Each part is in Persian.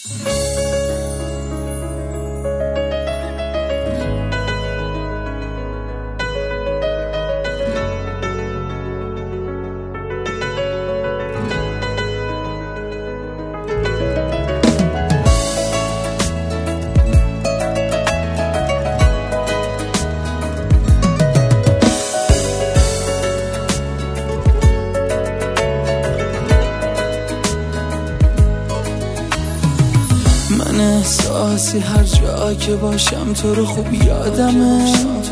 من احساسی هر جا که باشم تو رو خوب یادمه،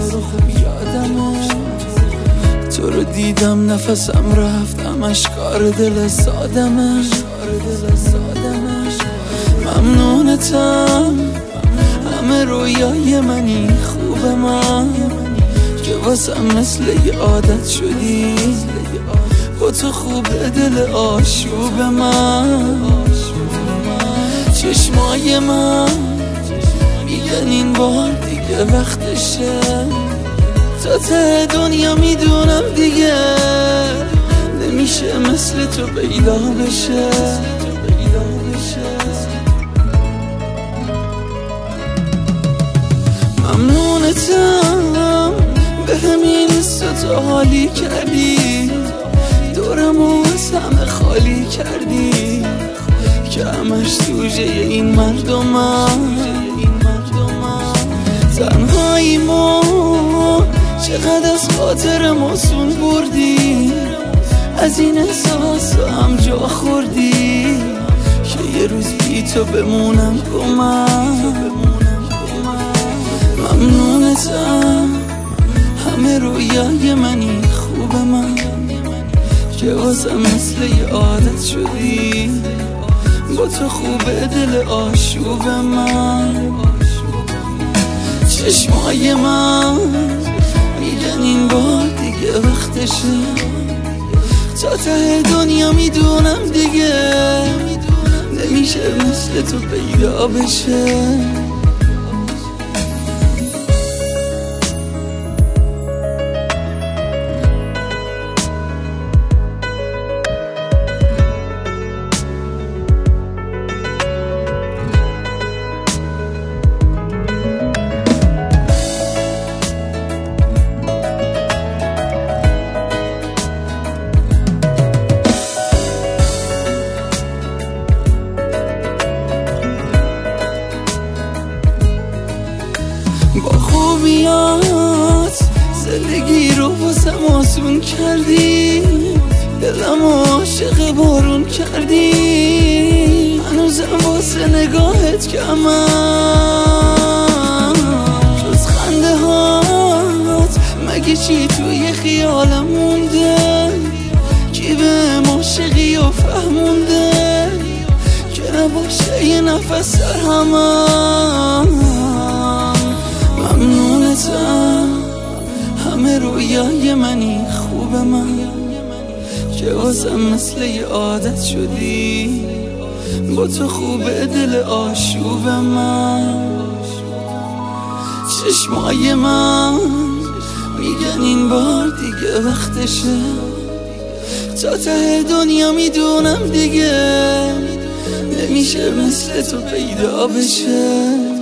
تو رو دیدم نفسم رفتم اشکار دل سادمه. ممنونتم همه رویای منی خوب من که واسم مثل یه عادت شدی، با تو خوب دل آشوب من. چشمای من میگن این بار دیگه وقتشه، تا ته دنیا میدونم دیگه نمیشه مثل تو پیدا بشه. ممنونتم به همین تو حالی کردی، دورمو از همه خالی کردی که همش سوژه این مردمم. تنهایی ما چقدر از خاطرم آسون بردی، از این احساس هم جا خوردی که یه روز بی تو بمونم کمم. ممنونتم همه رویای منی خوب من که واسم مثل یه عادت شدی، با تو خوبه دل آشوب من. چشمای من میگن این بار دیگه وقتشه، تا ته دنیا میدونم دیگه نمیشه مثل تو پیدا بشه. با خوبیات زندگی رو واسم آسون کردی، دلم عاشق بارون کردی، هنوزم واسه نگاهت کمم. جز خنده هات مگه چی توی خیالم مونده، کی به عاشقی و فهمونده که نباشه یه نفس در همم. ممنونتم همه رویای منی خوب من که واسم مثل یه عادت شدی، با تو خوبه دل آشوب من. چشمای من میگن این بار دیگه وقتشه، تا ته دنیا میدونم دیگه نمیشه مثل تو پیدا بشه.